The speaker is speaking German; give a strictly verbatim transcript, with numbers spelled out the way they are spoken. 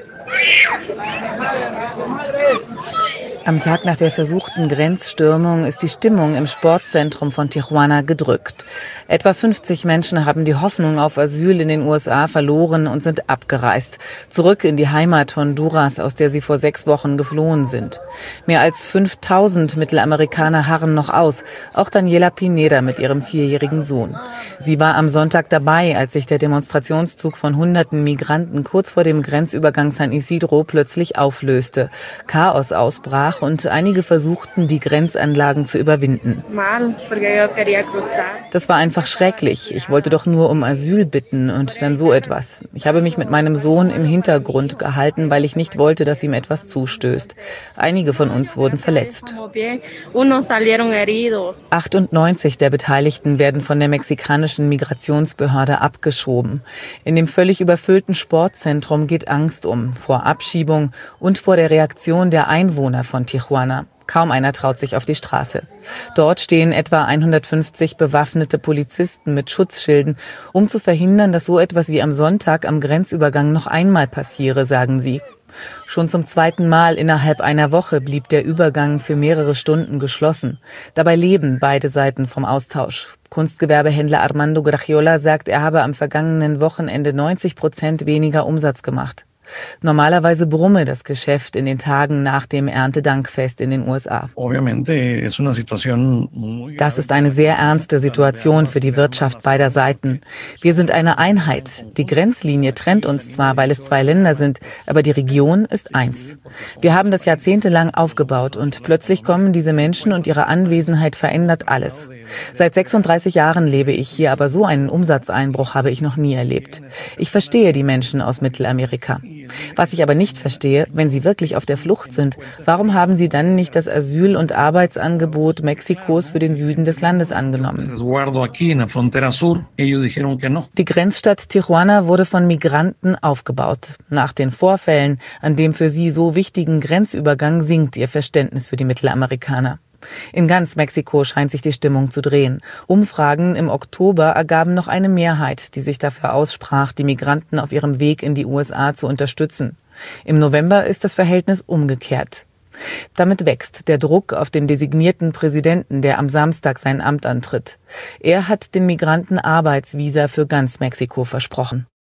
Am Tag nach der versuchten Grenzstürmung ist die Stimmung im Sportzentrum von Tijuana gedrückt. Etwa fünfzig Menschen haben die Hoffnung auf Asyl in den U S A verloren und sind abgereist. Zurück in die Heimat Honduras, aus der sie vor sechs Wochen geflohen sind. Mehr als fünftausend Mittelamerikaner harren noch aus. Auch Daniela Pineda mit ihrem vierjährigen Sohn. Sie war am Sonntag dabei, als sich der Demonstrationszug von hunderten Migranten kurz vor dem Grenzübergang San Isidro plötzlich auflöste. Chaos ausbrach und einige versuchten, die Grenzanlagen zu überwinden. Das war einfach schrecklich. Ich wollte doch nur um Asyl bitten und dann so etwas. Ich habe mich mit meinem Sohn im Hintergrund gehalten, weil ich nicht wollte, dass ihm etwas zustößt. Einige von uns wurden verletzt. achtundneunzig der Beteiligten werden von der mexikanischen Migrationsbehörde abgeschoben. In dem völlig überfüllten Sportzentrum geht Angst um, vor Abschiebung und vor der Reaktion der Einwohner von Tijuana. Kaum einer traut sich auf die Straße. Dort stehen etwa hundertfünfzig bewaffnete Polizisten mit Schutzschilden, um zu verhindern, dass so etwas wie am Sonntag am Grenzübergang noch einmal passiere, sagen sie. Schon zum zweiten Mal innerhalb einer Woche blieb der Übergang für mehrere Stunden geschlossen. Dabei leben beide Seiten vom Austausch. Kunstgewerbehändler Armando Gragiola sagt, er habe am vergangenen Wochenende neunzig Prozent weniger Umsatz gemacht. Normalerweise brumme das Geschäft in den Tagen nach dem Erntedankfest in den U S A. Das ist eine sehr ernste Situation für die Wirtschaft beider Seiten. Wir sind eine Einheit. Die Grenzlinie trennt uns zwar, weil es zwei Länder sind, aber die Region ist eins. Wir haben das jahrzehntelang aufgebaut und plötzlich kommen diese Menschen und ihre Anwesenheit verändert alles. Seit sechsunddreißig Jahren lebe ich hier, aber so einen Umsatzeinbruch habe ich noch nie erlebt. Ich verstehe die Menschen aus Mittelamerika. Was ich aber nicht verstehe, wenn sie wirklich auf der Flucht sind, warum haben sie dann nicht das Asyl- und Arbeitsangebot Mexikos für den Süden des Landes angenommen? Die Grenzstadt Tijuana wurde von Migranten aufgebaut. Nach den Vorfällen, an dem für sie so wichtigen Grenzübergang, sinkt ihr Verständnis für die Mittelamerikaner. In ganz Mexiko scheint sich die Stimmung zu drehen. Umfragen im Oktober ergaben noch eine Mehrheit, die sich dafür aussprach, die Migranten auf ihrem Weg in die U S A zu unterstützen. Im November ist das Verhältnis umgekehrt. Damit wächst der Druck auf den designierten Präsidenten, der am Samstag sein Amt antritt. Er hat den Migranten Arbeitsvisa für ganz Mexiko versprochen.